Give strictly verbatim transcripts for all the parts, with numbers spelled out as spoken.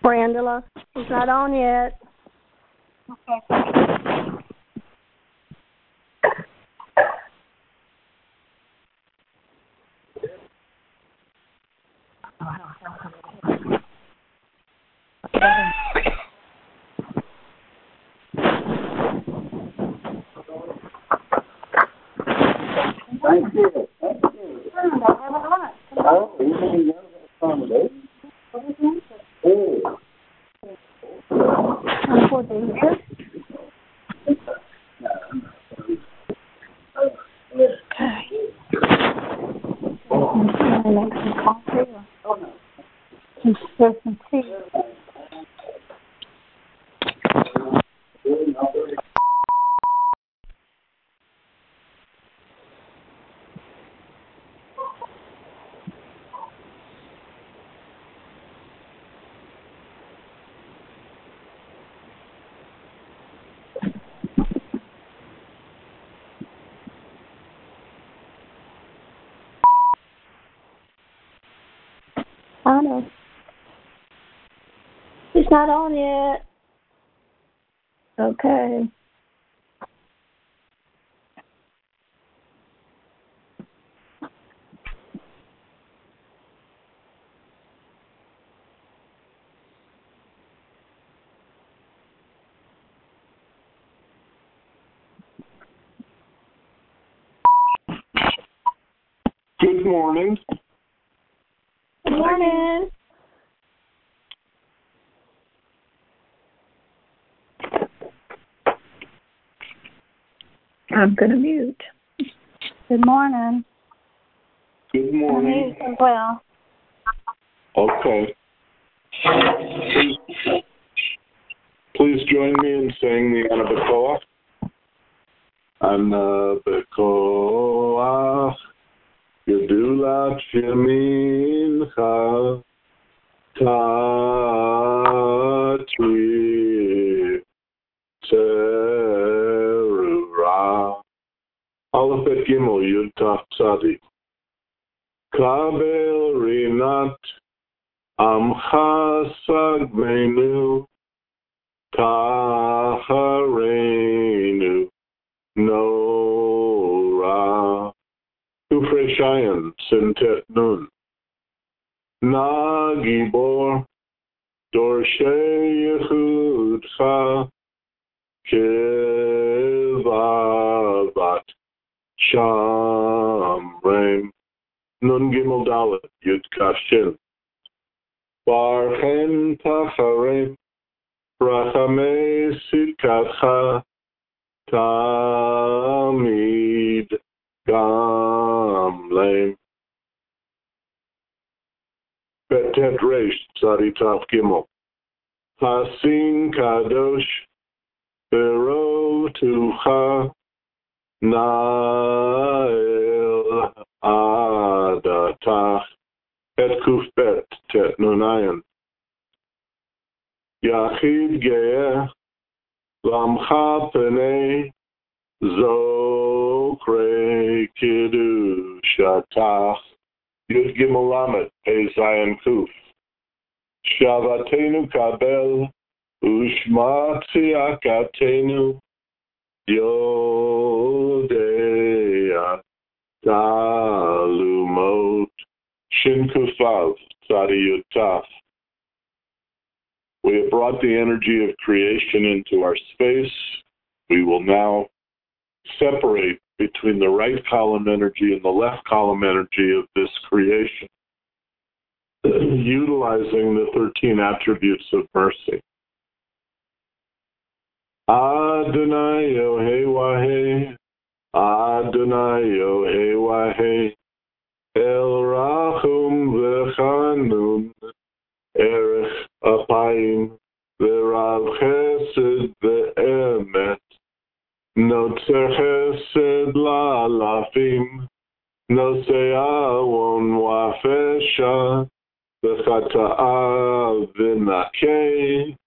Brandula, he's not on yet. Okay. Thank you. Thank you. Oh, you can go accommodate. Oh. For the year. Okay. Can I make some coffee or some, some tea? I know. He's not on yet. Okay. Good morning. Good morning. I'm going to mute. Good morning. Good morning. I'm well. Okay. Please, please join me in saying the Anabakoa. Anabakoa. Gedulat Shemincha Tati Terura Aleph Bet Gimel Yud Taf Tzadi Kabel Rinat Amcha Sagmenu Taharenu Nora Kufrei Shayan Sintet Nun Na Gibor Dorshei Yechudcha Kivavat Shamreim Nun Gimel Dalet Yud Kashin Barchen Tachareim Rachamei Sikatcha Tamid Gamleim Betet Reish Tzadi Taf Gimel Hasin Kadosh Bero Tucha Nael Adatach Et Kuf Bet Tet Nunayan Yachid Geeh Lamcha Penei Zokre Kiddushatach Yud Gimel Lamed Pei Zayin Kuf Shavatenu Kabel Ushma Tziakatenu Yodea Talumot Shin Kufav Tzadi Yud Taf. We have brought the energy of creation into our space. We will now separate between the right column energy and the left column energy of this creation, utilizing the thirteen attributes of mercy. Adonai Yohei Wahei, Adonai Yohei Wahei, El Rachum V'Chanun, Erech Apayim, V'Rav Chesed V'Emet, Notzer Chesed La'alafim, Nosei Awon Wafesha, V'Chata'a V'Nakei.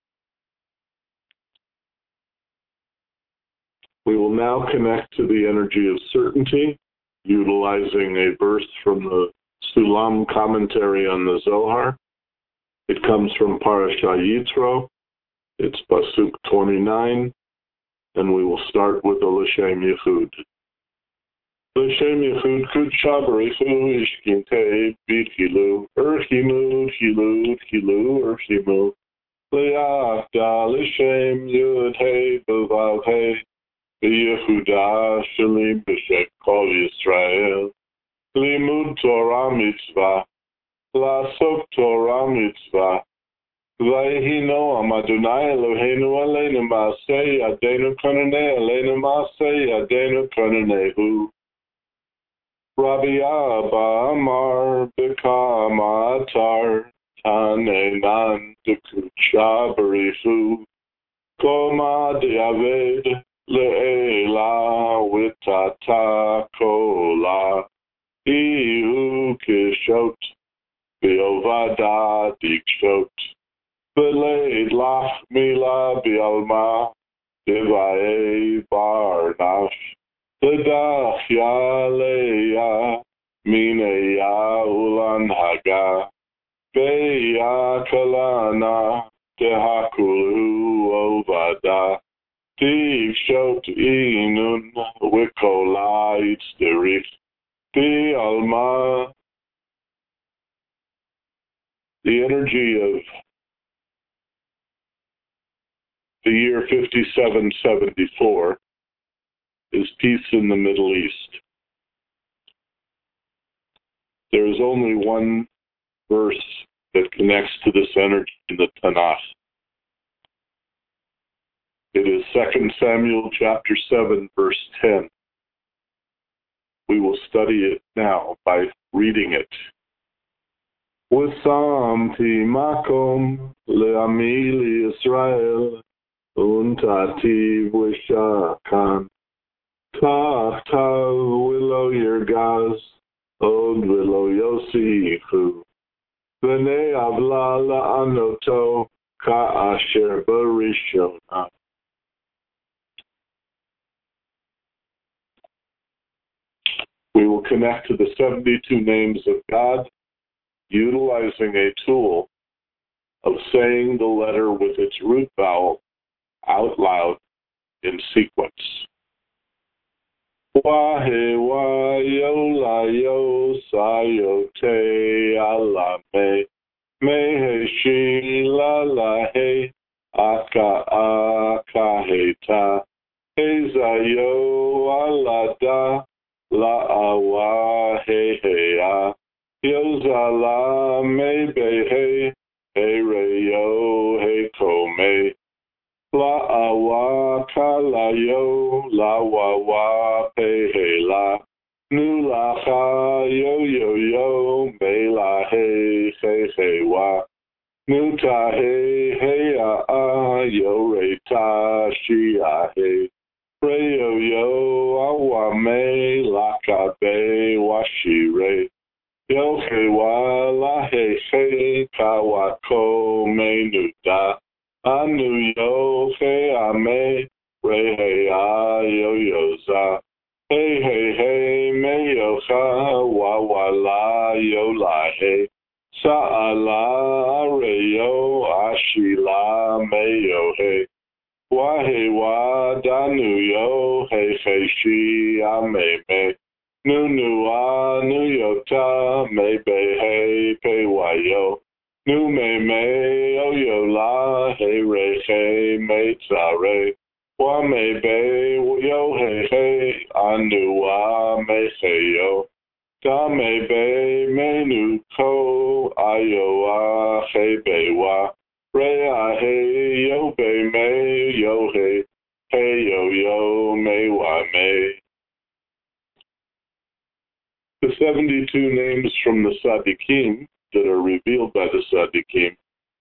We will now connect to the energy of certainty, utilizing a verse from the Sulam commentary on the Zohar. It comes from Parashah Yitro. It's Pasuk twenty-nine, and we will start with the L'Shem Yechud. L'Shem Yechud Kudsha B'Richu Ishkintei B'Chilu Erchimu Chilu Chilu Erchimu Le'achda L'Shem Yud Hei B'Vav Hei B'Yehuda Shalim B'Shem Kol Yisrael Limud Torah Mitzvah La'asok Torah Mitzvah Vayhi Noam Adonai Eloheinu Aleinu Ma'aseh Yadeinu Konanei Aleinu Ma'aseh Yadeinu Konanehu Rabbi Abba Amar B'Kama Atar Tanenan Dekucha B'Richu Koma Diaved Le'ela Witata Kola Ihu Kishot B'Ovada Dikshot B'Leid Lach Mila B'Alma Divae Barnash L'Dach Yaleya Mineya Ulan Haga Beya Kalana Tehakulu Ovada Dikshot Inun Wikola Itzderich B'Alma. The energy of the year fifty-seven seventy-four is peace in the Middle East. There is only one verse that connects to this energy in the Tanakh. It is Second Samuel chapter seven, verse ten. We will study it now by reading it. Wasamti makom le'ami Yisrael untati v'shakan Tachtav willow Yergaz od willow Yosifu V'nei avla la'anoto ka'asher barishona. We will connect to the seventy-two names of God utilizing a tool of saying the letter with its root vowel out loud in sequence. Wahe wa yo la yo sa yo te ala me me he shi la la he aka aka he ta he za yo ala da la awa he he a yo za la me be he he re yo he ko me La awa ka la yo la wa wa pe he la nu la ha yo yo yo me la he he he wa nu ta he he a a yo re ta shi a he re yo yo a wa me la ka be wa shi re yo he wa la he he ka wa ko me nu da Anu yo he ame re he a yo yo za hey hey hey me yo ha wa wa la yo la he sa ala re yo ashi la me yo he wa he wa da nu yo he he shi ame me nu nu a nu yo ta me be he pe wa yo Nu me me yo yo la he re he me tsa re wa me be yo he he anu wa me he yo da me be me nu ko ayo wa he be wa re a he yo be me yo he he yo yo me wa me. The seventy-two names from the Tzaddikim that are revealed by the Tzaddikim.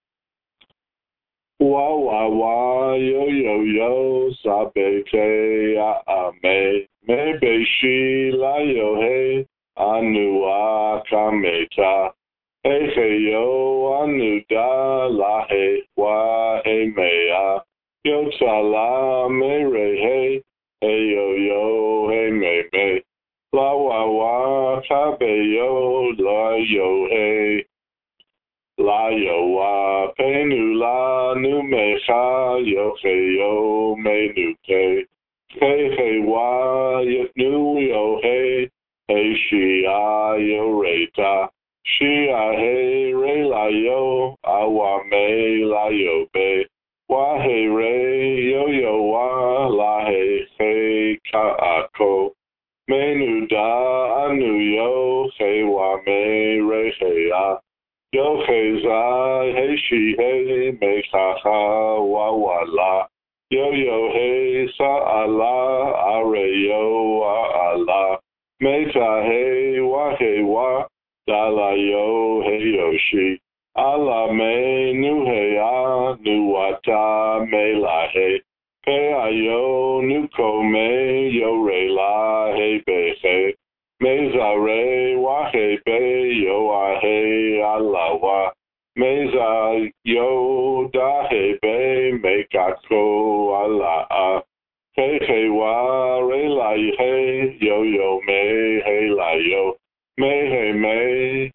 Wa wa wa yo yo yo sabe te a a me me be shi la yo he anu a kameta he he yo anu da la he wa he me a yo ta la me re he he yo yo he me me la wa wa ka be yo la yo hey. La yo wa penu la nu me cha yo he yo me nu ke. He he wa yet nu yo he. He she a yo re ta. She a he re la yo. Awa me la yo be. Wa he re yo yo wa la he he ka ako. Me nu da anu yo he wa me re he a. Yo he za he she he me ha ha wa wa la. Yo yo he sa ala are yo a ala. Me ta he wa he wa da la yo he yo she. Ala me nu he a nu wa ta me la he. Pe a yo nu ko me yo re la he be he. Meza re wa he be yo a he ala wa. Meza yo da he be me kako ala a. He he wa re la he yo yo me he la yo. Me he me.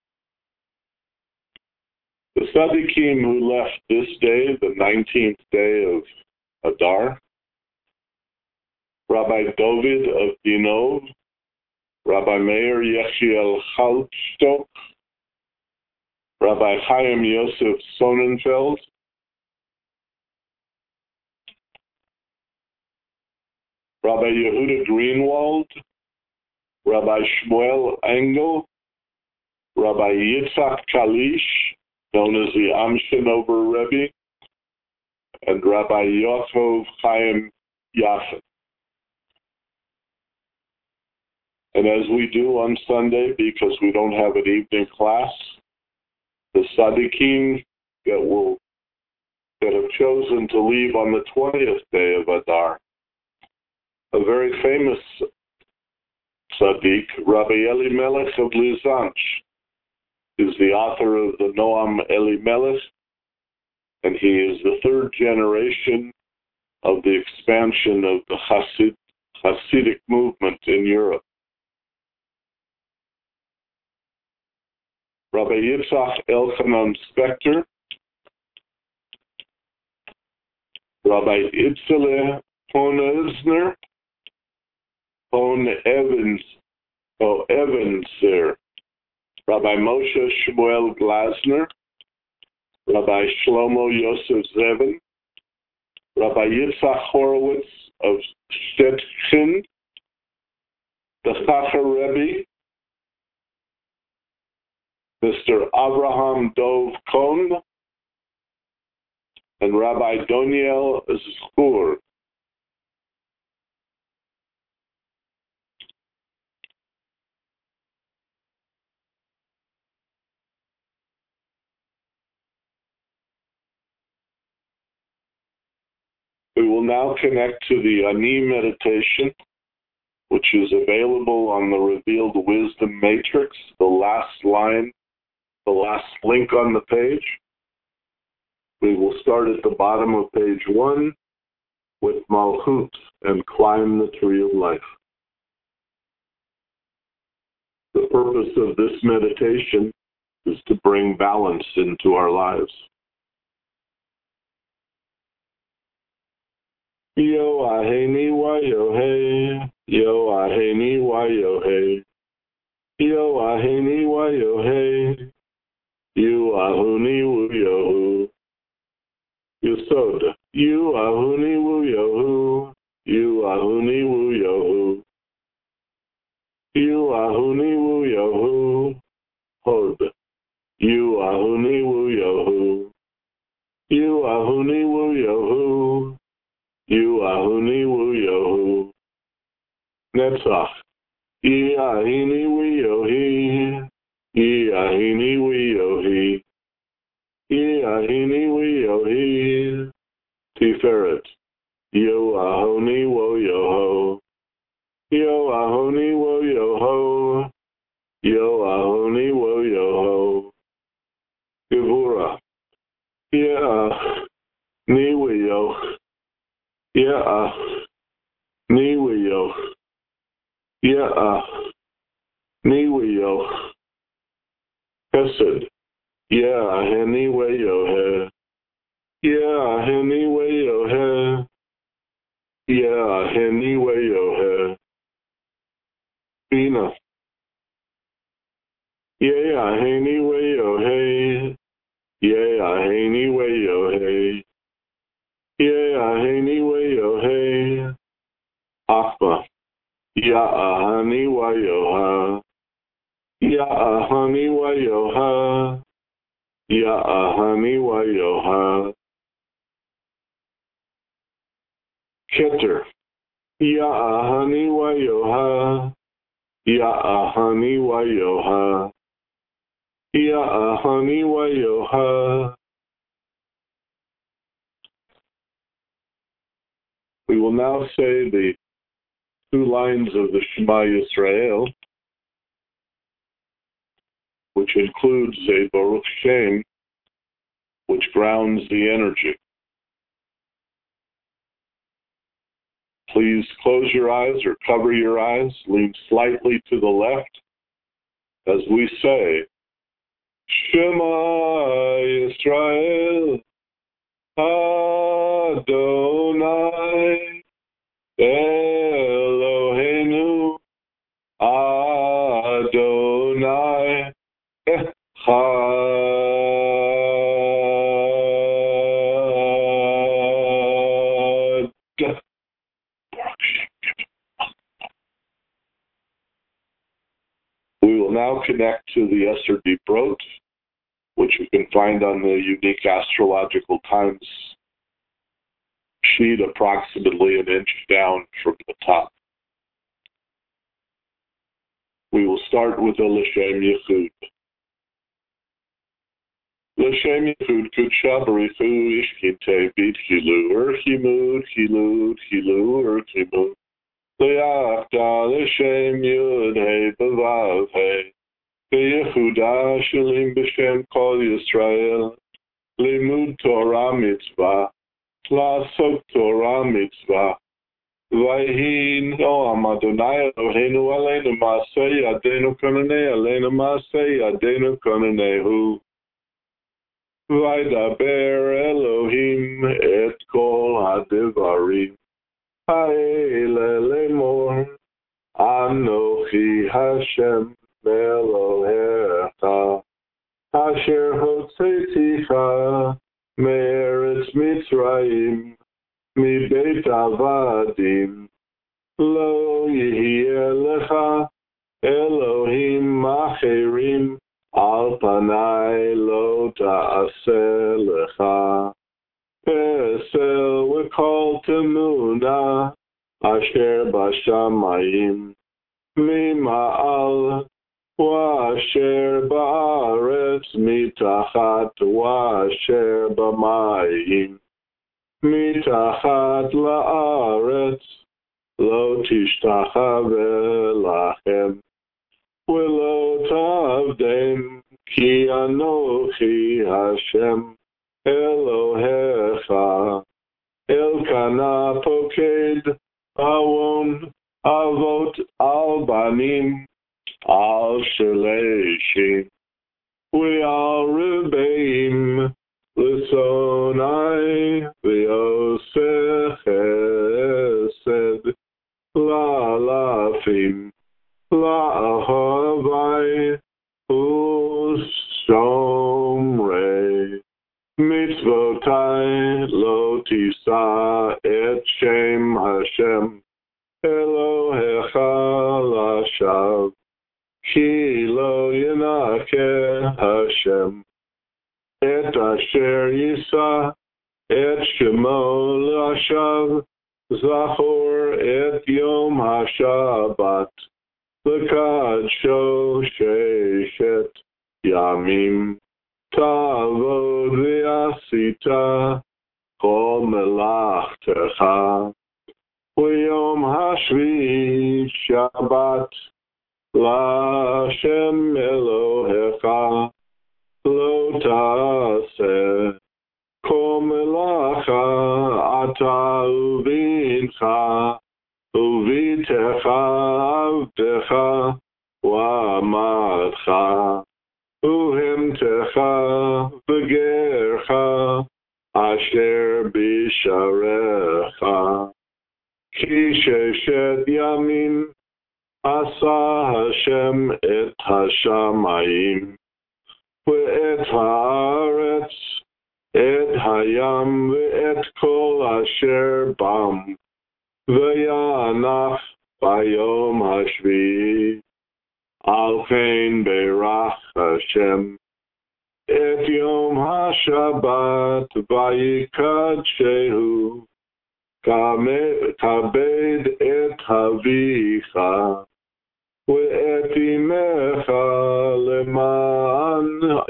The Tzaddikim who left this day, the nineteenth day of Adar, Rabbi David of Dinov, Rabbi Meir Yechiel Chalstok, Rabbi Chaim Yosef Sonnenfeld, Rabbi Yehuda Greenwald, Rabbi Shmuel Engel, Rabbi Yitzhak Kalish, known as the Amshinover Rebbe, and Rabbi Yaakov Chaim Yafet. And as we do on Sunday, because we don't have an evening class, the Tzaddikim that will that have chosen to leave on the twentieth day of Adar, a very famous Tzaddik, Rabbi Elimelech of Lizanch, is the author of the Noam Elimelech, and he is the third generation of the expansion of the Hasid, Hasidic movement in Europe. Rabbi Yitzhak Elchanan Spector, Rabbi Itzele Honezner, Hon Evans, oh Evanser, Rabbi Moshe Shmuel Glasner, Rabbi Shlomo Yosef Zevin, Rabbi Yitzhak Horowitz of Stettin, the Chacher Rebbe, Mister Abraham Dov Kohn, and Rabbi Doniel Zchur. We will now connect to the Ani meditation, which is available on the Revealed Wisdom Matrix, the last line, the last link on the page. We will start at the bottom of page one with Malchut and climb the tree of life. The purpose of this meditation is to bring balance into our lives. Yo aheni wa yo hey, yo aheni wa yo hey, yo aheni wa yo hey, you ahuni wu yo Yesod, you ahuni wu yo you ahuni wu yo you ahuni wu yo Hod, you ahuni wu yo you ahuni wu yo You ahuni wu yo Netzach. Ye ahini wu yo he. Ye ahini wu yo he. Ye ahini wu yo he. Tiferet. Yo ahoni wo yo ho. Yo ahoni wo yo ho. Yo ahoni wo yo ho. Gevura. Ye ahni wu yo. Yeah, Niwio. Yeah, Niwio. Hesed. Yeah, anyway, yo, yeah, anyway, yo, yeah, anyway, yo, Bina. Yeah, anyway, yo, hey. Yeah, anyway, yo, hey. Yeah, anyway, yo, hey. Akba. Yeah, anyway, yo, ha. Yeah, anyway, yo, ha. Yeah, anyway, yo, ha. Keter. Ya honey wayoha. Ya honey wayoha. Ya honey wayoha. We will now say the two lines of the Shema Yisrael, which includes a Baruch Shem, which grounds the energy. Please close your eyes or cover your eyes, lean slightly to the left as we say, Shema Yisrael, Adonai, Eloheinu, Adonai, Echad. We will now connect to the Esser Dibrot, which you can find on the unique astrological times sheet approximately an inch down from the top. We will start with the L'Shem Yichud. L'Shem Yichud Kudsha Barichu Ishkinte Bit Hilu Urchimud Hilu Hilu Urchimud Le'achda L'Shem Yud Hei B'Vav Hei Be'Yehuda Shalim B'Shem Kol Yisrael Limud Torah Mitzvah La'asok Torah Mitzvah Vayhi Noam Adonai Eloheinu Aleinu Ma'aseh Yadenu Konanei Aleinu Ma'aseh Yadenu Konanehu Vaydaber Elohim Et Kol HaDevarim Ha'ele Lemor Anochi Hashem Elohecha Asher Hotzeiticha Me'eretz Mitzrayim Mi Beit Avadim Lo Yihye Lecha Elohim Acherim Al Panai Lo Ta'aseh Lecha Pesel V'Kol Temuna Asher Bashamayim Mima'al Wa'asher Ba'aretz Mitachat Wa'asher B'mayim Mitachat La'aretz Lo Tishtachave Lachem V'lo Tavdem Ki Anochi Hashem Elohecha Elkana Poked Awon Avot Al Banim Al Sheleshim Ve'al Rebeim L'sonai Ve'oseh Chesed La'alafim La'ahavai U'shomrei Mitzvotai Lo Tisa Et Shem Hashem Elohecha Lashav Ki Lo Yinakeh Hashem Et Asher Yisa Et Shemo Lashav Zachor Et Yom HaShabbat L'Kadsho Sheishet Yamim Tavod V'Asita Kol Melachtecha V'Yom HaShvi Shabbat L'Hashem Elohecha Lo Ta'aseh Kol Melacha Ata Uvincha Uvitecha Avdecha Wa'amadcha Uhemtecha v'gercha asher bisharecha. Ki sheshet yamin asa Hashem et hashamayim ve'et haaretz et hayam ve'et kol asher bam ve'yanach bayom hashvi. Al chen berach Hashem et yom hashabat vayikadshehu kabed et havicha ve'et imecha leman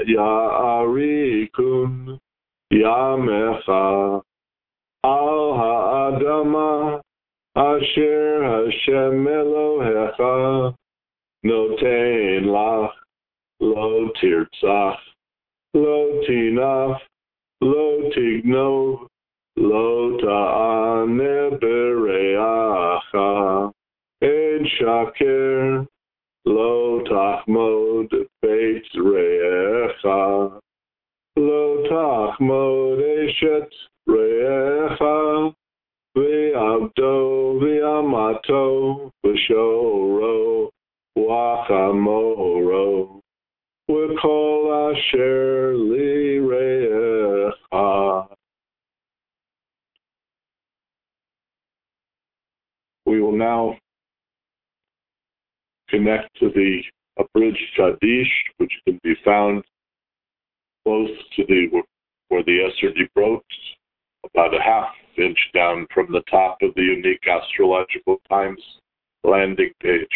ya'arikun yamecha al ha'adama asher Hashem Elohecha notein lach lo tirtzach lo tinaf lo tignov lo ta'aneh bereacha en shaker lo tachmod beit reecha lo tachmod eshet reecha ve'avdo ve'amato v'shoro wachamoro v'kol asher lirecha. We will now connect to the abridged Kaddish, which can be found close to the where the Esser Dibrot, about a half inch down from the top of the unique astrological times landing page.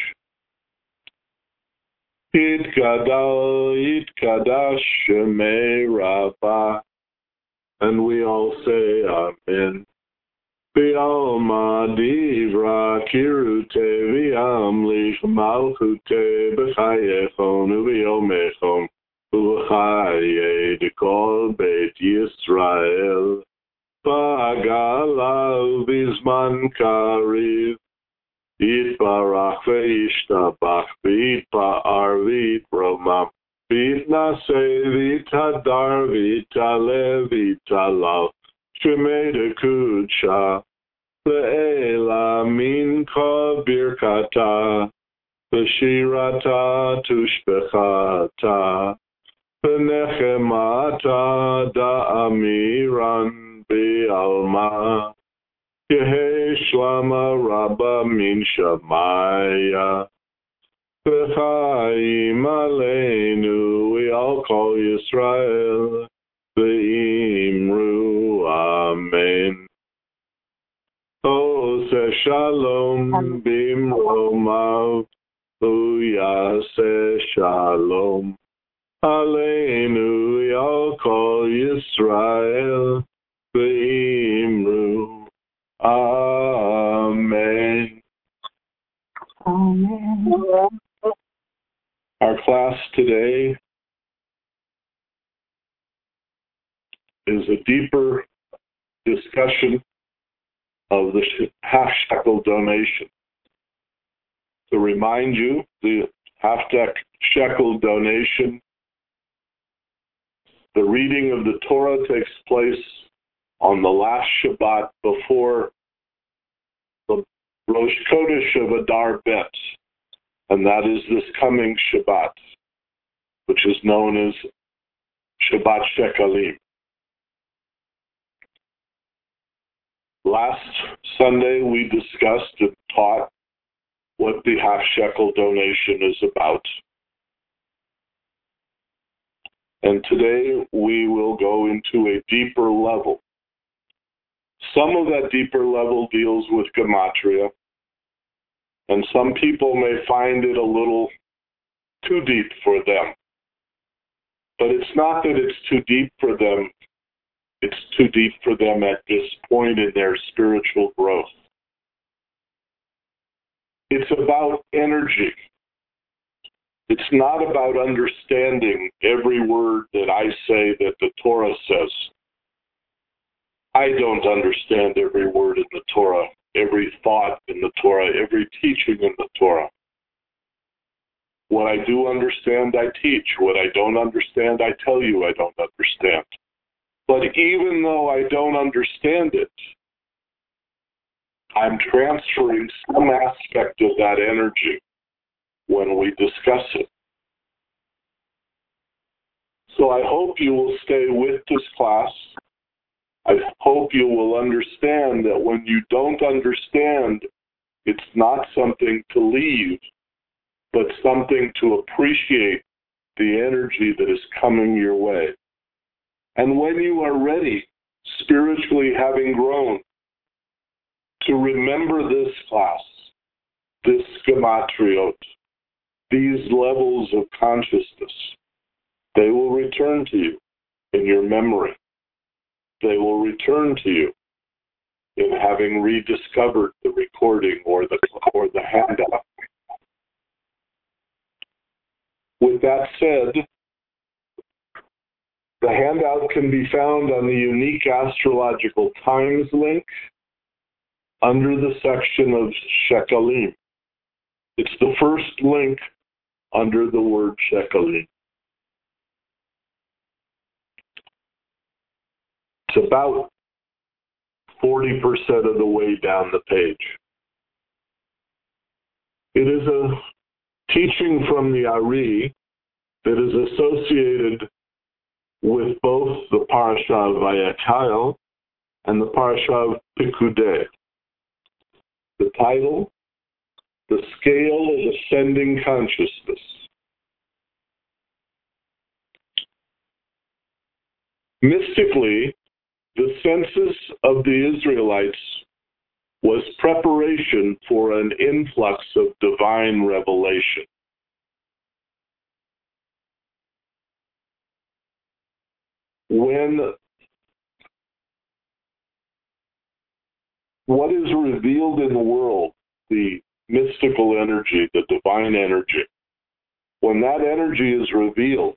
Yitkadal, Yitkadash, Shemei Rabbah, and we all say Amen. V'alma divra kirute v'amlich malchute b'chayechon u'v'yomechon u'v'chaye dekol beit Yisrael v'agalav b'zman kariv Yitbarach v'yishtabach v'yitpa'ar v'yitromam v'yitnaseh v'yitadar v'yitaleh v'yitalal Shemei dekudsha le'ela mincha birkata v'shirata tushbechata v'nechemata da'amiran bi'alma Yehei shlama rabba min shamaya v'chaim aleinu. We all call Yisrael v'imru amen. Ose shalom bimromav uyase shalom aleinu. We all call Yisrael v'imru amen. Amen. Our class today is a deeper discussion of the half shekel donation. To remind you, the half shekel donation, the reading of the Torah takes place on the last Shabbat before the Rosh Chodesh of Adar Bet, and that is this coming Shabbat, which is known as Shabbat Shekalim. Last Sunday, we discussed and taught what the half shekel donation is about. And today, we will go into a deeper level. Some of that deeper level deals with gematria, and some people may find it a little too deep for them. But it's not that it's too deep for them. It's too deep for them at this point in their spiritual growth. It's about energy. It's not about understanding every word that I say that the Torah says. I don't understand every word in the Torah, every thought in the Torah, every teaching in the Torah. What I do understand, I teach. What I don't understand, I tell you I don't understand. But even though I don't understand it, I'm transferring some aspect of that energy when we discuss it. So I hope you will stay with this class. I hope you will understand that when you don't understand, it's not something to leave, but something to appreciate the energy that is coming your way. And when you are ready, spiritually having grown, to remember this class, this gematriot, these levels of consciousness, they will return to you in your memory. They will return to you in having rediscovered the recording or the, or the handout. With that said, the handout can be found on the Unique Astrological Times link under the section of Shekalim. It's the first link under the word Shekalim. It's about forty percent of the way down the page. It is a teaching from the Ari that is associated with both the Parsha of Vayakhel and the Parsha of Pikudei. The title, The Scale of Ascending Consciousness. Mystically, the census of the Israelites was preparation for an influx of divine revelation. When what is revealed in the world, the mystical energy, the divine energy, when that energy is revealed,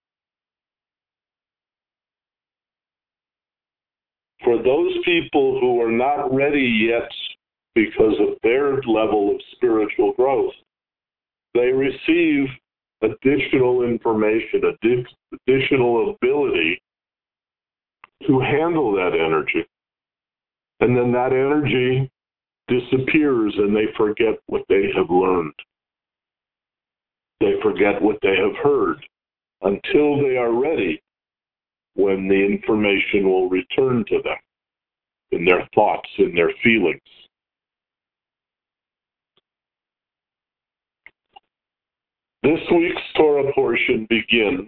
for those people who are not ready yet because of their level of spiritual growth, they receive additional information, additional ability to handle that energy. And then that energy disappears and they forget what they have learned. They forget what they have heard until they are ready, when the information will return to them in their thoughts, in their feelings. This week's Torah portion begins,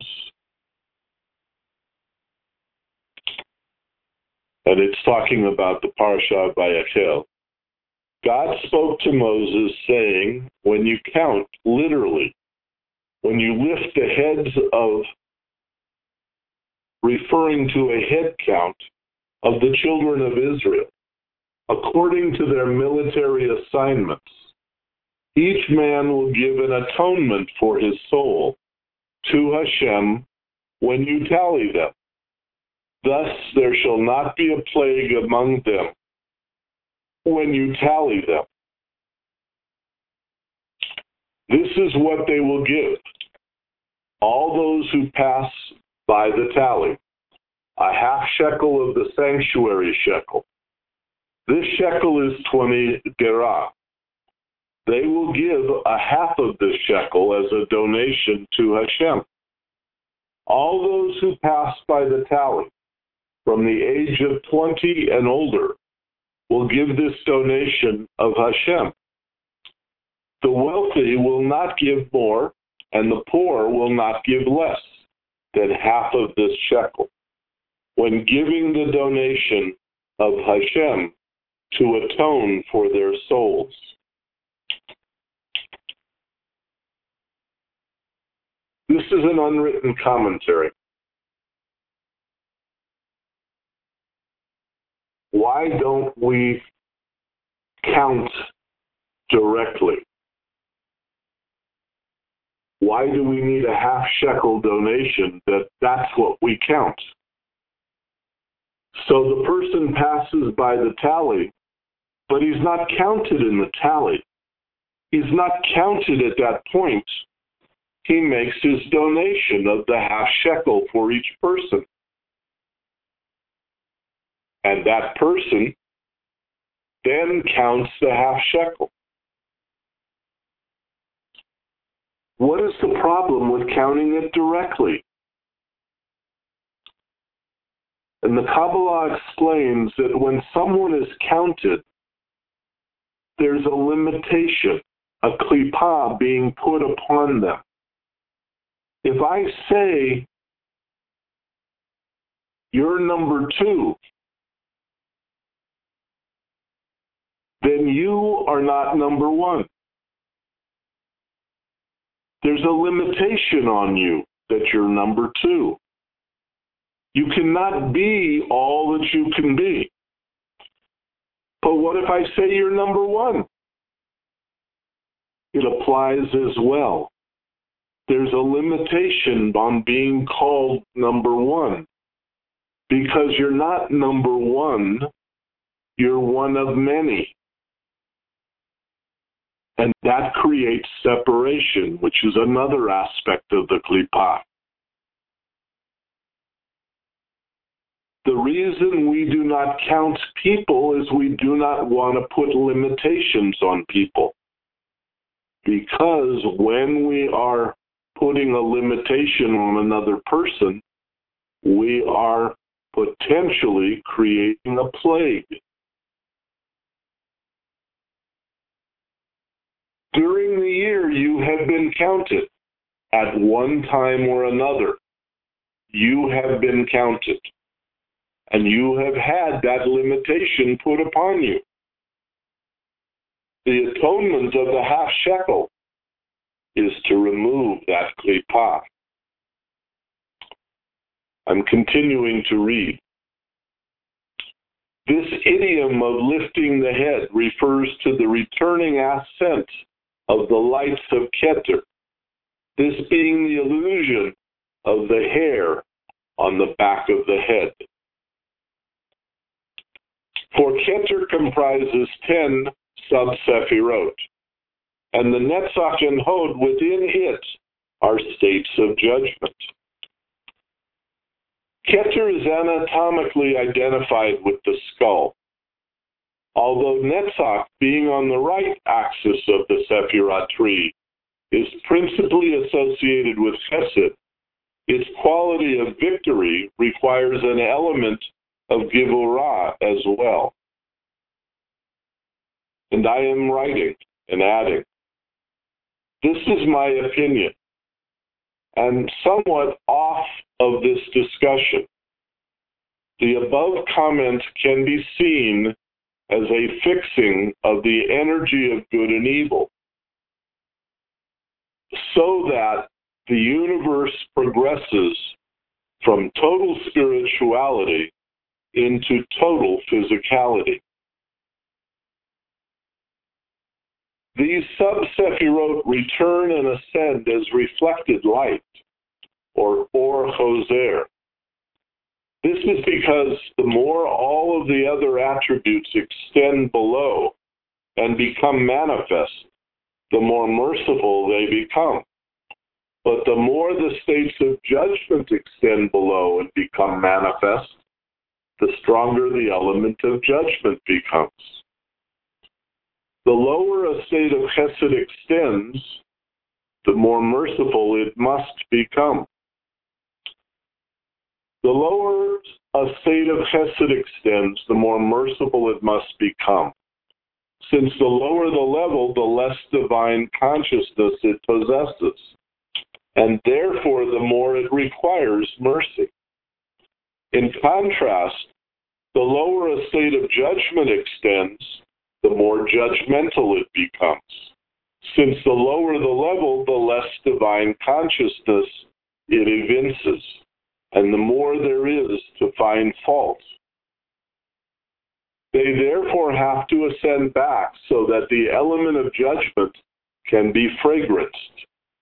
and it's talking about the Parsha of Vayakhel. God spoke to Moses saying, when you count, literally, when you lift the heads of, referring to a head count of the children of Israel, according to their military assignments, each man will give an atonement for his soul to Hashem when you tally them. Thus there shall not be a plague among them when you tally them. This is what they will give. All those who pass by the tally, a half shekel of the sanctuary shekel. This shekel is twenty gerah. They will give a half of this shekel as a donation to Hashem. All those who pass by the tally, from the age of twenty and older, will give this donation of Hashem. The wealthy will not give more, and the poor will not give less than half of this shekel when giving the donation of Hashem to atone for their souls. This is an unwritten commentary. Why don't we count directly? Why do we need a half shekel donation that that's what we count? So the person passes by the tally, but he's not counted in the tally. He's not counted at that point he makes his donation of the half shekel for each person. And that person then counts the half shekel. What is the problem with counting it directly? And the Kabbalah explains that when someone is counted, there's a limitation, a klipa being put upon them. If I say, you're number two, then you are not number one. There's a limitation on you that you're number two. You cannot be all that you can be. But what if I say you're number one? It applies as well. There's a limitation on being called number one, because you're not number one, you're one of many. And that creates separation, which is another aspect of the klipa. The reason we do not count people is we do not want to put limitations on people. Because when we are putting a limitation on another person, we are potentially creating a plague. During the year, you have been counted at one time or another. You have been counted. And you have had that limitation put upon you. The atonement of the half shekel is to remove that klipa. I'm continuing to read. This idiom of lifting the head refers to the returning ascent of the lights of Keter, this being the illusion of the hair on the back of the head. For Keter comprises ten sub-sephirot, and the Netzach and Hod within it are states of judgment. Keter is anatomically identified with the skull, although Netzach, being on the right axis of the Sephirot tree, is principally associated with Chesed. Its quality of victory requires an element of Givurah as well. And I am writing and adding, this is my opinion, and somewhat off of this discussion. The above comment can be seen as a fixing of the energy of good and evil, so that the universe progresses from total spirituality into total physicality. These sub-sephirot return and ascend as reflected light, or or choser. This is because the more all of the other attributes extend below and become manifest, the more merciful they become. But the more the states of judgment extend below and become manifest, the stronger the element of judgment becomes. The lower a state of Chesed extends, the more merciful it must become. The lower a state of Chesed extends, the more merciful it must become. Since the lower the level, the less divine consciousness it possesses, and therefore the more it requires mercy. In contrast, the lower a state of judgment extends, the more judgmental it becomes. Since the lower the level, the less divine consciousness it evinces, and the more there is to find fault. They therefore have to ascend back so that the element of judgment can be fragranced.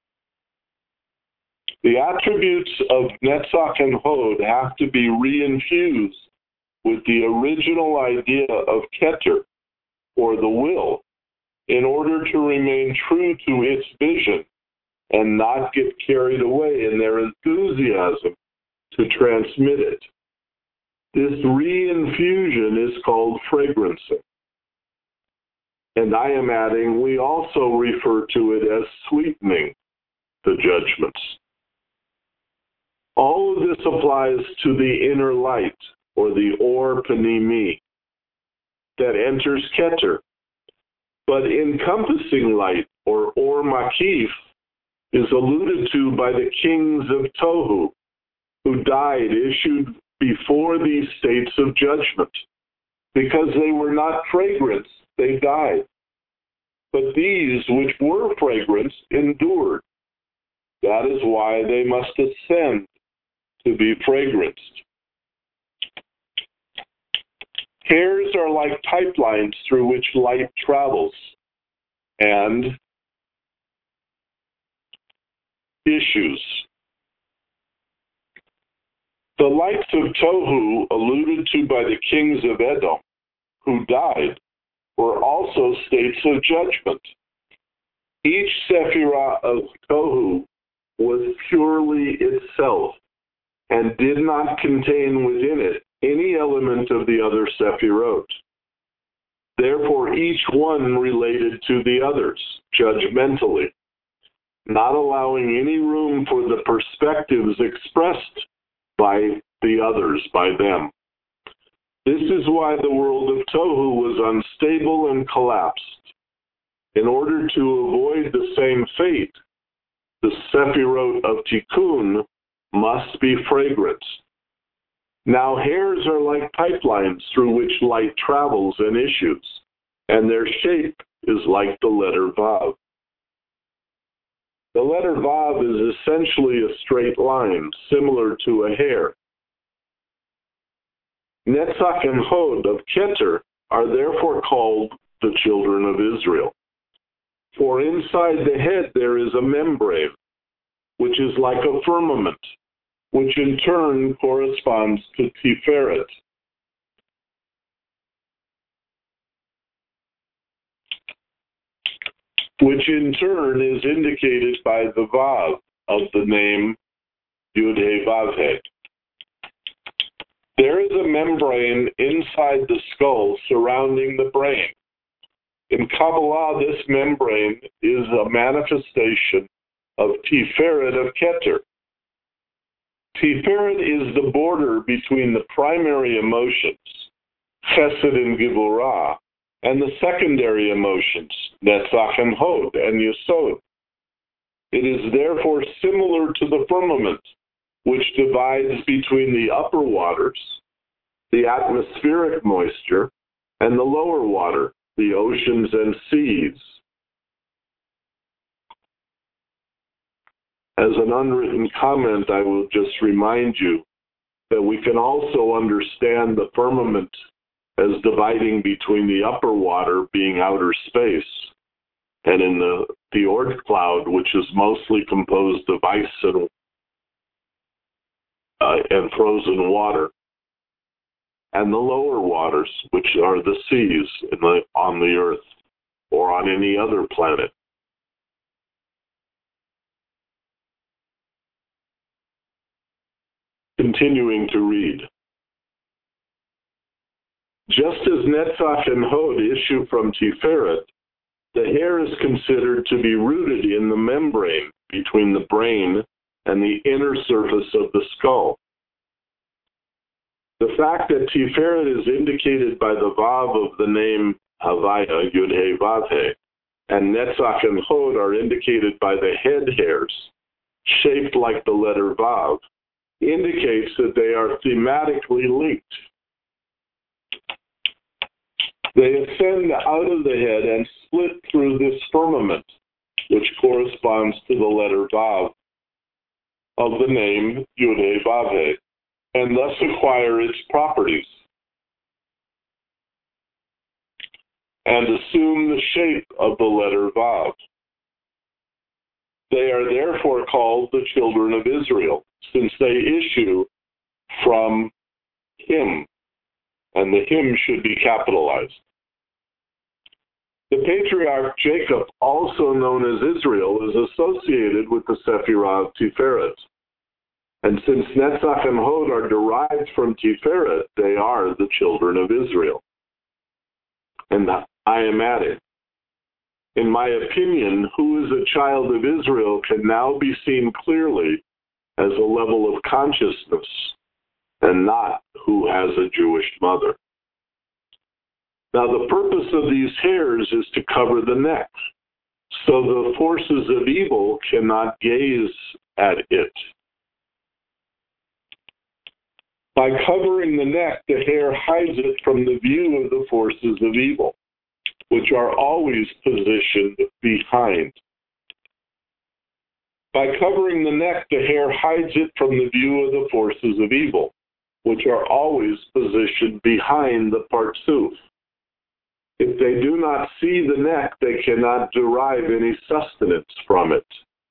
The attributes of Netzach and Hod have to be reinfused with the original idea of Keter, or the will, in order to remain true to its vision and not get carried away in their enthusiasm to transmit it. This reinfusion is called fragrancing. And I am adding, we also refer to it as sweetening the judgments. All of this applies to the inner light, or the Or Panimi, that enters Keter. But encompassing light, or Or Makif, is alluded to by the kings of Tohu, who died issued before these states of judgment. Because they were not fragrance, they died. But these, which were fragrance, endured. That is why they must ascend to be fragranced. Hairs are like pipelines through which light travels, and issues. The lights of Tohu, alluded to by the kings of Edom, who died, were also states of judgment. Each Sephirah of Tohu was purely itself, and did not contain within it any element of the other Sephirot. Therefore, each one related to the others, judgmentally, not allowing any room for the perspectives expressed by the others, by them. This is why the world of Tohu was unstable and collapsed. In order to avoid the same fate, the Sephirot of Tikkun must be fragranced. Now hairs are like pipelines through which light travels and issues, and their shape is like the letter Vav. The letter Vav is essentially a straight line, similar to a hair. Netzach and Hod of Keter are therefore called the children of Israel. For inside the head there is a membrane, which is like a firmament, which in turn corresponds to Tiferet. Which in turn is indicated by the Vav of the name Yud-Heh-Vav-Heh. There is a membrane inside the skull surrounding the brain. In Kabbalah, this membrane is a manifestation of Tiferet of Keter. Tiferet is the border between the primary emotions, Chesed and Gevurah, and the secondary emotions, Netzach and Hod and Yesod. It is therefore similar to the firmament, which divides between the upper waters, the atmospheric moisture, and the lower water, the oceans and seas. As an unwritten comment, I will just remind you that we can also understand the firmament as dividing between the upper water being outer space, and in the, the Oort cloud, which is mostly composed of ice and, uh, and frozen water, and the lower waters, which are the seas in the, on the earth or on any other planet. Continuing to read. Just as Netzach and Hod issue from Tiferet, the hair is considered to be rooted in the membrane between the brain and the inner surface of the skull. The fact that Tiferet is indicated by the Vav of the name Havaya, Yud-Heh-Vav-Heh, and Netzach and Hod are indicated by the head hairs, shaped like the letter Vav, indicates that they are thematically linked. They ascend out of the head and split through this firmament, which corresponds to the letter Vav of the name Yud-Heh-Vav-Heh, and thus acquire its properties, and assume the shape of the letter Vav. They are therefore called the children of Israel, since they issue from him, and the him should be capitalized. The patriarch Jacob, also known as Israel, is associated with the Sephirah of Tiferet. And since Netzach and Hod are derived from Tiferet, they are the children of Israel. And I am adding, in my opinion, who is a child of Israel can now be seen clearly as a level of consciousness and not who has a Jewish mother. Now, the purpose of these hairs is to cover the neck, so the forces of evil cannot gaze at it. By covering the neck, the hair hides it from the view of the forces of evil, which are always positioned behind. By covering the neck, the hair hides it from the view of the forces of evil, which are always positioned behind the partsuf. If they do not see the neck, they cannot derive any sustenance from it.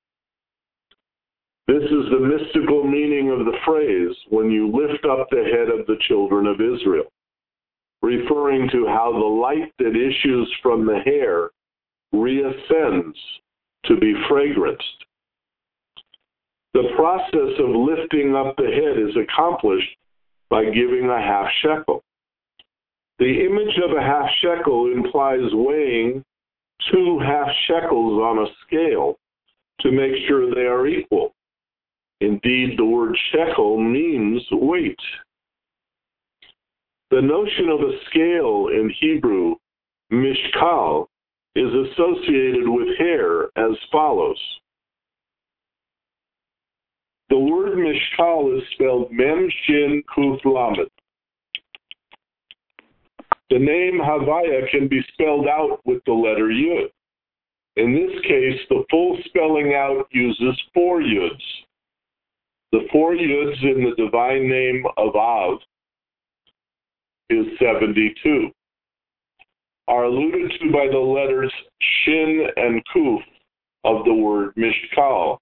This is the mystical meaning of the phrase, when you lift up the head of the children of Israel, referring to how the light that issues from the hair reascends to be fragranced. The process of lifting up the head is accomplished by giving a half shekel. The image of a half shekel implies weighing two half shekels on a scale to make sure they are equal. Indeed, the word shekel means weight. The notion of a scale in Hebrew, mishkal, is associated with hair as follows. The word mishkal is spelled mem shin kuf lamed. The name Havaya can be spelled out with the letter Yud. In this case, the full spelling out uses four Yuds. The four Yuds in the divine name of Av is seventy-two, are alluded to by the letters Shin and Kuf of the word Mishkal.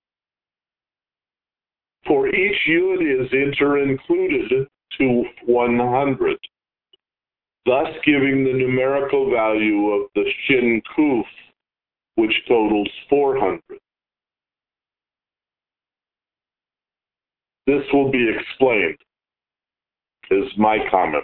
For each Yud is inter-included to one hundred. Thus giving the numerical value of the Shin Kuf, which totals four hundred. This will be explained, is my comment.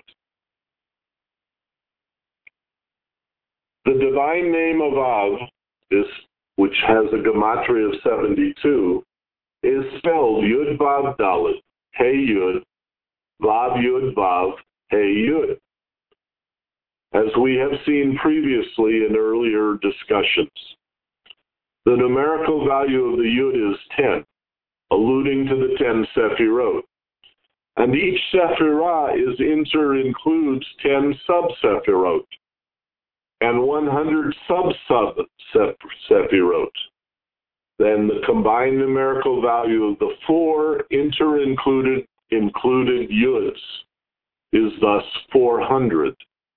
The divine name of Av, is, which has a gematria of seventy-two, is spelled Yud Vav Dalet, Hey Yud, Vav Yud Vav, Hey Yud, as we have seen previously in earlier discussions. The numerical value of the Yud is ten, alluding to the ten Sephirot. And each Sephirah is inter-includes ten sub-Sephirot and one hundred sub-sub-Sephirot. Then the combined numerical value of the four inter-included included Yuds is thus four hundred.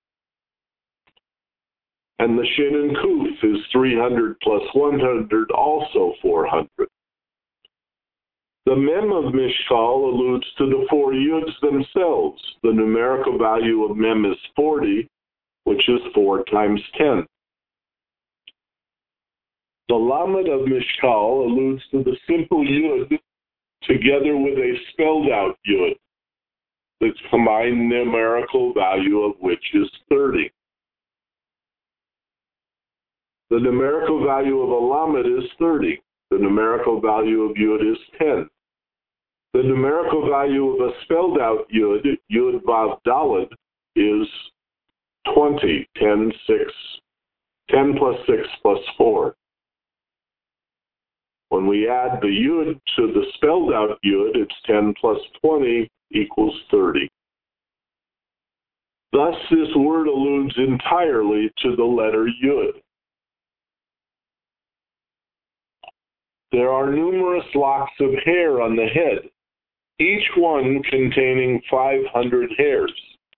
And the Shin and Kuf is three hundred plus one hundred, also four hundred. The Mem of Mishkal alludes to the four Yuds themselves. The numerical value of Mem is forty, which is four times ten. The Lamed of Mishkal alludes to the simple Yud together with a spelled out Yud, the combined numerical value of which is thirty. The numerical value of a Lamed is thirty. The numerical value of Yud is ten. The numerical value of a spelled out Yud, Yud Vav Dalet, is twenty, ten, six, ten plus six plus four. When we add the Yud to the spelled out Yud, it's ten plus twenty equals thirty. Thus, this word alludes entirely to the letter Yud. There are numerous locks of hair on the head, each one containing five hundred hairs.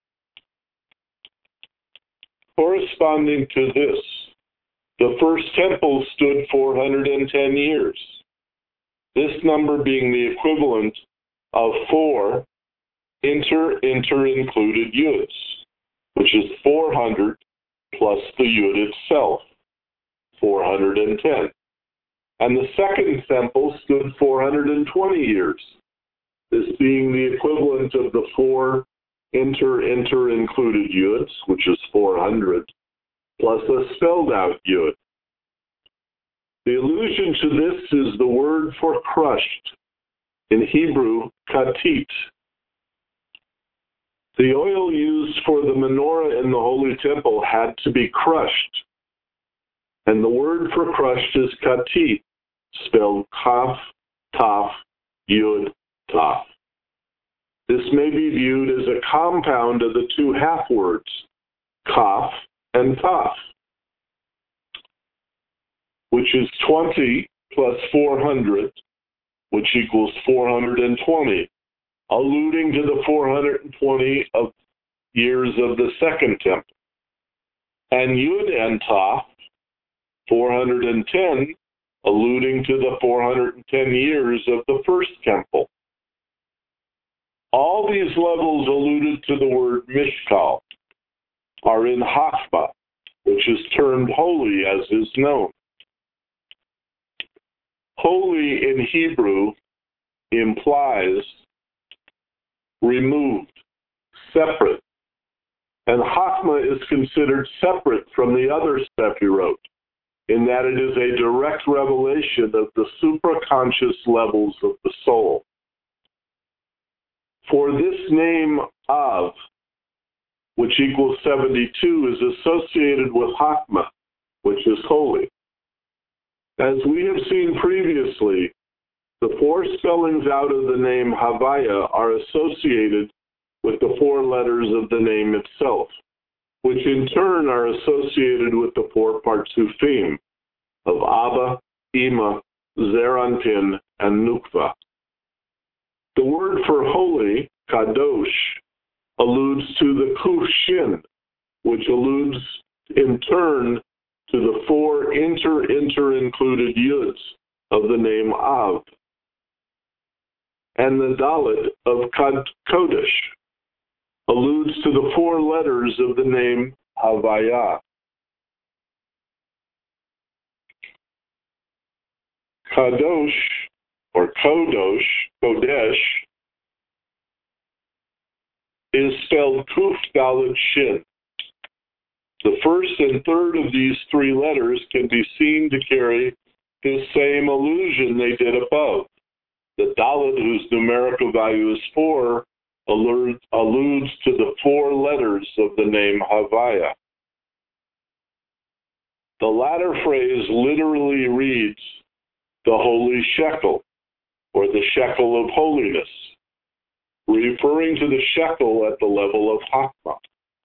Corresponding to this, the first temple stood four hundred ten years, this number being the equivalent of four inter-inter-included Yuds, which is four hundred plus the Yud itself. four hundred ten. And the second temple stood four hundred twenty years, this being the equivalent of the four inter-inter-included yuds, which is four hundred, plus a spelled-out yud. The allusion to this is the word for crushed, in Hebrew, katit. The oil used for the menorah in the Holy Temple had to be crushed, and the word for crushed is katit, spelled kaf, taf, yud, taf. This may be viewed as a compound of the two half-words, kaf and taf, which is twenty plus four hundred, which equals four hundred twenty, alluding to the four hundred twenty of years of the Second Temple. And Yud and Taf, four hundred ten, alluding to the four hundred ten years of the First Temple. All these levels alluded to the word Mishkal are in Hafba, which is termed holy as is known. Holy in Hebrew implies removed, separate, and Chachma is considered separate from the other Sephirot, in that it is a direct revelation of the supraconscious levels of the soul. For this name Av, which equals seventy-two, is associated with Chachma, which is holy. As we have seen previously, the four spellings out of the name Havaya are associated with the four letters of the name itself, which in turn are associated with the four Partsufim of Abba, Ima, Zeranpin, and Nukva. The word for holy, Kadosh, alludes to the Kuf Shin, which alludes in turn to the four inter-inter-included yuds of the name Av, and the Dalet of Kodesh alludes to the four letters of the name Havaya. Kadosh, or Kodosh, Kodesh, is spelled Kuf Dalet Shin. The first and third of these three letters can be seen to carry the same allusion they did above. The Dalet, whose numerical value is four, alludes to the four letters of the name Havaya. The latter phrase literally reads, the holy shekel, or the shekel of holiness, referring to the shekel at the level of Chachma.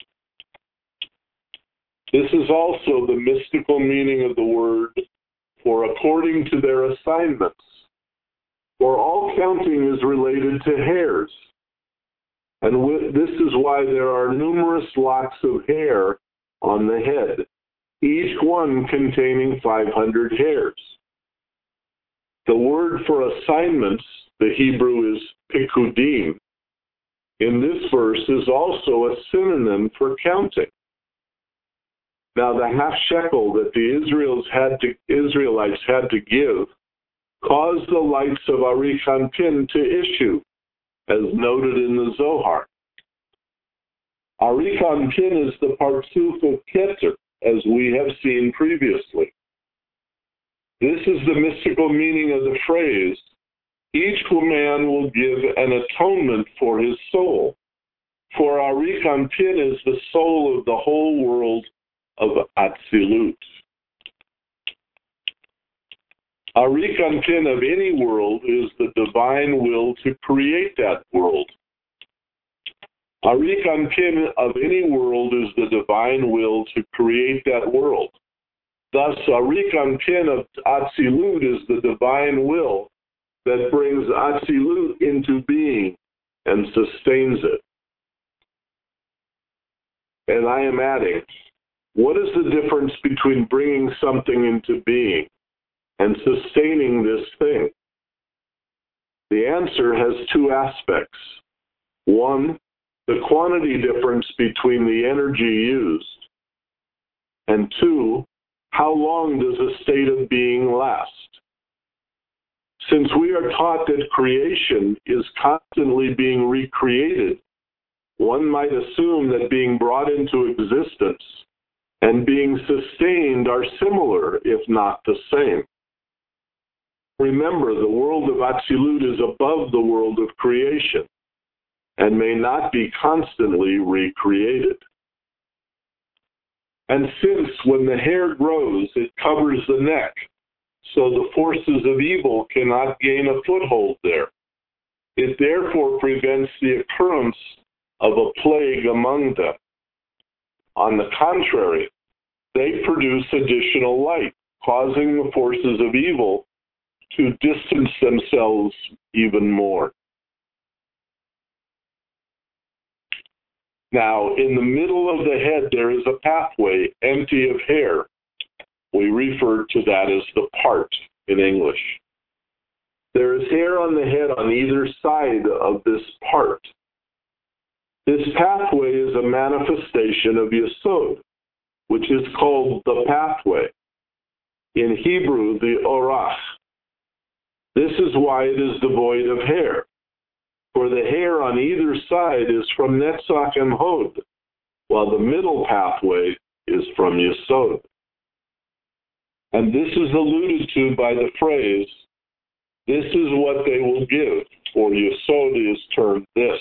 This is also the mystical meaning of the word for according to their assignments, for all counting is related to hairs. And this is why there are numerous locks of hair on the head, each one containing five hundred hairs. The word for assignments, the Hebrew is pikudim, in this verse is also a synonym for counting. Now, the half shekel that the Israels had to, Israelites had to give caused the lights of Arik Anpin to issue, as noted in the Zohar. Arik Anpin is the Partsuf of Keter, as we have seen previously. This is the mystical meaning of the phrase, each man will give an atonement for his soul, for Arik Anpin is the soul of the whole world of Atzilut. Arik Anpin of any world is the divine will to create that world. Arik Anpin of any world is the divine will to create that world. Thus, Arik Anpin of Atzilut is the divine will that brings Atzilut into being and sustains it. And I am adding, what is the difference between bringing something into being and sustaining this thing? The answer has two aspects. One, the quantity difference between the energy used. And two, How long does a state of being last? Since we are taught that creation is constantly being recreated, one might assume that being brought into existence and being sustained are similar, if not the same. Remember, the world of Atzilut is above the world of creation and may not be constantly recreated. And since when the hair grows, it covers the neck, so the forces of evil cannot gain a foothold there. It therefore prevents the occurrence of a plague among them. On the contrary, they produce additional light, causing the forces of evil to distance themselves even more. Now, in the middle of the head, there is a pathway empty of hair. We refer to that as the part in English. There is hair on the head on either side of this part. This pathway is a manifestation of Yesod, which is called the pathway. In Hebrew, the orach. This is why it is devoid of hair. For the hair on either side is from Netzach and Hod, while the middle pathway is from Yesod. And this is alluded to by the phrase, this is what they will give, for Yesod is termed this.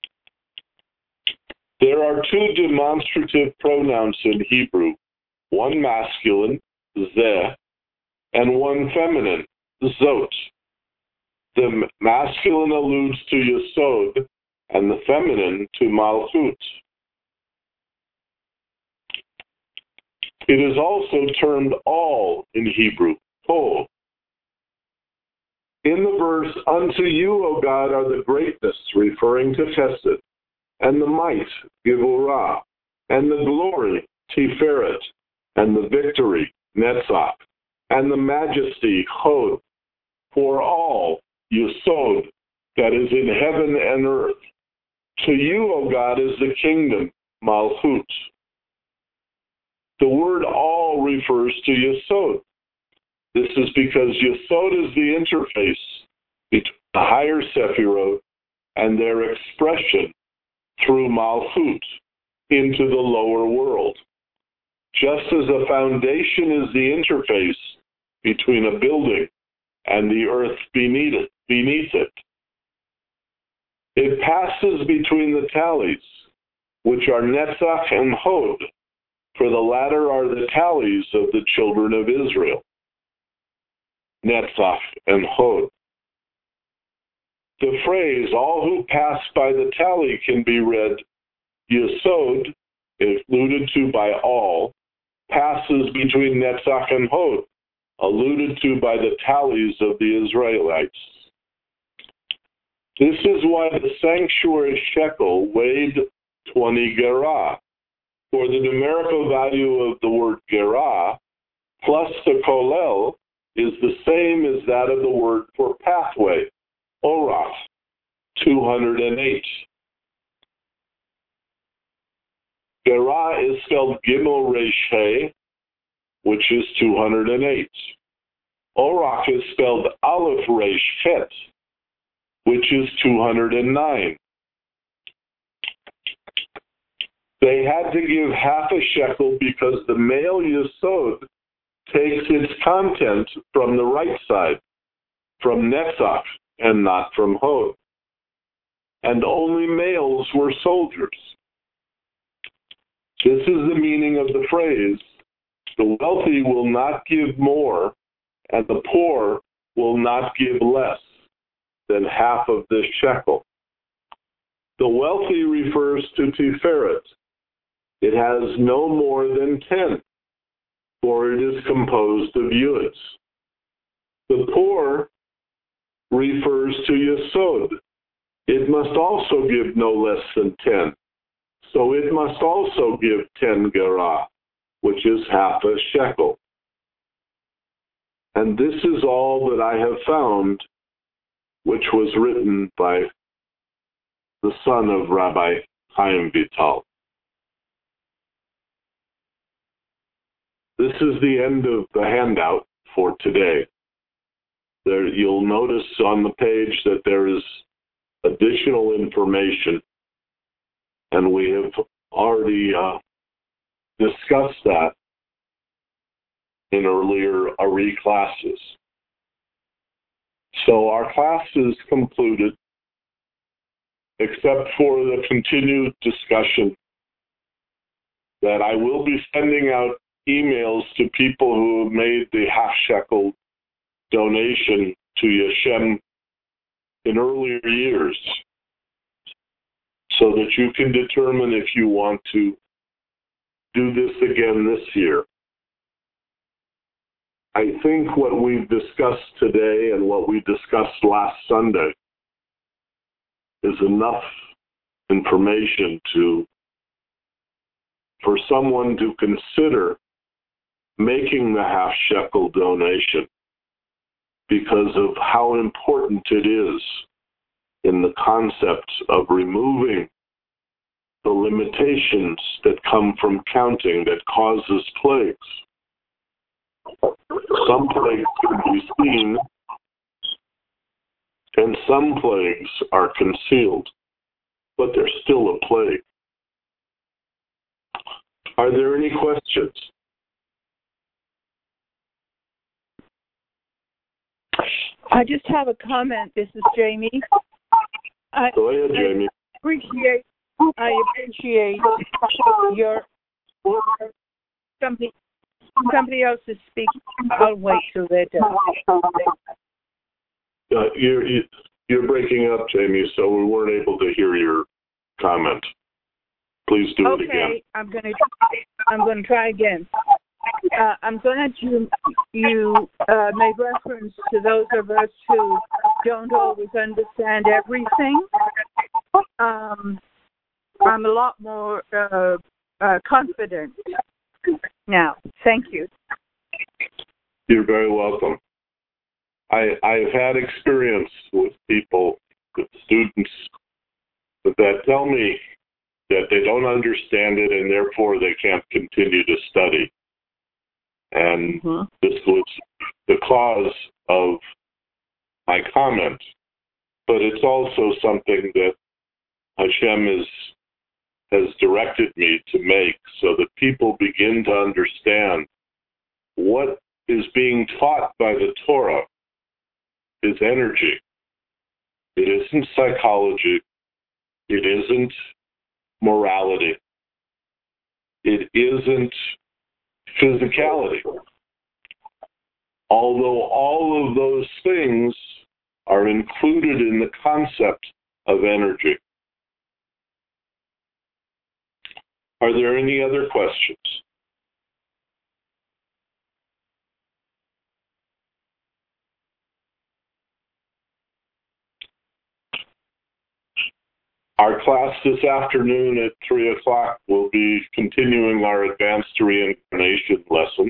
There are two demonstrative pronouns in Hebrew, one masculine, zeh, and one feminine, zot. The masculine alludes to Yesod, and the feminine to Malchut. It is also termed all in Hebrew, Kol. In the verse, unto you, O God, are the greatness, referring to Chesed, and the might, Gevurah, and the glory, Tiferet, and the victory, Netzach, and the majesty, Hod, for all, Yesod, that is in heaven and earth. To you, O God, is the kingdom, Malchut. The word all refers to Yesod. This is because Yesod is the interface between the higher Sephirot and their expression through Malchut into the lower world. Just as a foundation is the interface between a building and the earth beneath it. Beneath it. It passes between the tallies, which are Netzach and Hod, for the latter are the tallies of the children of Israel. Netzach and Hod. The phrase, all who pass by the tally, can be read, Yesod, alluded to by all, passes between Netzach and Hod, alluded to by the tallies of the Israelites. This is why the sanctuary shekel weighed twenty gerah, for the numerical value of the word gerah plus the kolel is the same as that of the word for pathway, orach, two hundred eight. Gerah is spelled gimel resh he, which is two hundred eight. Orach is spelled aleph resh chet, which is two hundred nine. They had to give half a shekel because the male Yesod takes its content from the right side, from Netzach, and not from Hod. And only males were soldiers. This is the meaning of the phrase, the wealthy will not give more, and the poor will not give less than half of this shekel. The wealthy refers to Tiferet. It has no more than ten, for it is composed of yuds. The poor refers to Yesod. It must also give no less than ten, so it must also give ten gerah, which is half a shekel. And this is all that I have found, which was written by the son of Rabbi Chaim Vital. this is the end of the handout for today. There, you'll notice on the page that there is additional information, and we have already uh, discussed that in earlier A R I classes. So our class is concluded, except for the continued discussion that I will be sending out emails to people who have made the half shekel donation to Yeshem in earlier years, so that you can determine if you want to do this again this year. I think what we've discussed today and what we discussed last Sunday is enough information to for someone to consider making the half shekel donation, because of how important it is in the concept of removing the limitations that come from counting that causes plagues. Some plagues can be seen, and some plagues are concealed, but they're still a plague. Are there any questions? I just have a comment. This is Jamie. I, Go ahead, Jamie. I appreciate, I appreciate your, somebody, somebody else is speaking. I'll wait till they're done. Uh, you're, you're breaking up, Jamie, so we weren't able to hear your comment. Please do okay, it again. Okay, I'm going to I'm going to try again. Uh, I'm going to you uh, make reference to those of us who don't always understand everything. Um, I'm a lot more uh, uh, confident now. Thank you. You're very welcome. I, I've had experience with people, with students, that tell me that they don't understand it and therefore they can't continue to study. And mm-hmm. This was the cause of my comment. But it's also something that Hashem is, has directed me to make so that people begin to understand what is being taught by the Torah is energy. It isn't psychology. It isn't morality. It isn't physicality. Although all of those things are included in the concept of energy. Are there any other questions? Our class this afternoon at three o'clock will be continuing our advanced reincarnation lessons.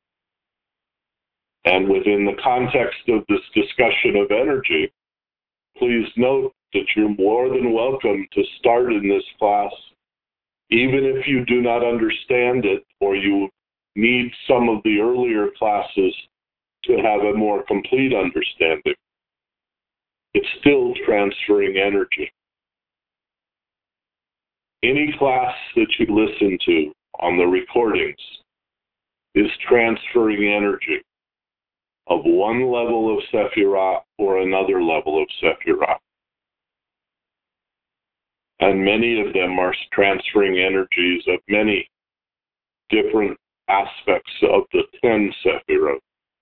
And within the context of this discussion of energy, please note that you're more than welcome to start in this class, even if you do not understand it or you need some of the earlier classes to have a more complete understanding. It's still transferring energy. Any class that you listen to on the recordings is transferring energy of one level of Sephirah or another level of Sephirah. And many of them are transferring energies of many different aspects of the ten Sephirah.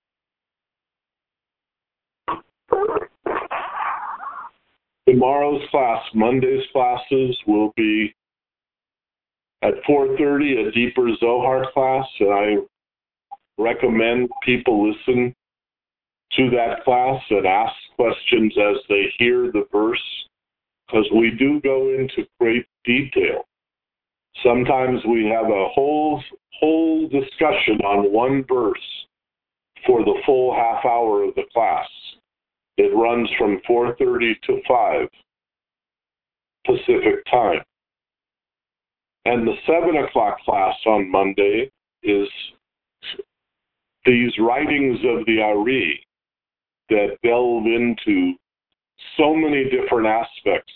Tomorrow's class, Monday's classes, will be at four thirty, a deeper Zohar class, and I recommend people listen to that class and ask questions as they hear the verse, because we do go into great detail. Sometimes we have a whole whole discussion on one verse for the full half hour of the class. It runs from four thirty to five Pacific time. And the seven o'clock class on Monday is these writings of the Ari that delve into so many different aspects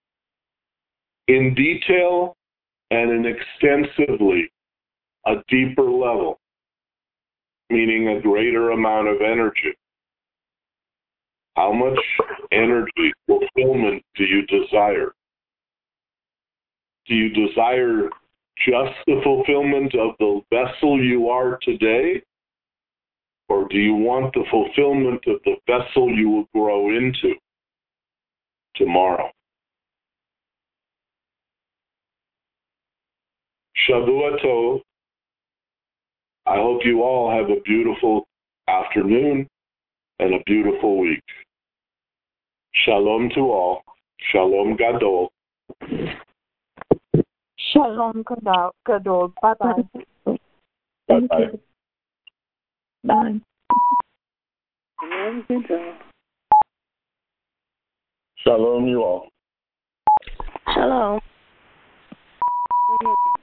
in detail and in extensively a deeper level, meaning a greater amount of energy. How much energy fulfillment do you desire? Do you desire just the fulfillment of the vessel you are today? Or do you want the fulfillment of the vessel you will grow into tomorrow? Shavua Tov. I hope you all have a beautiful afternoon and a beautiful week. Shalom to all. Shalom Gadol. Shalom Gadol. Bye-bye. Bye-bye. Bye. Shalom you all. Shalom.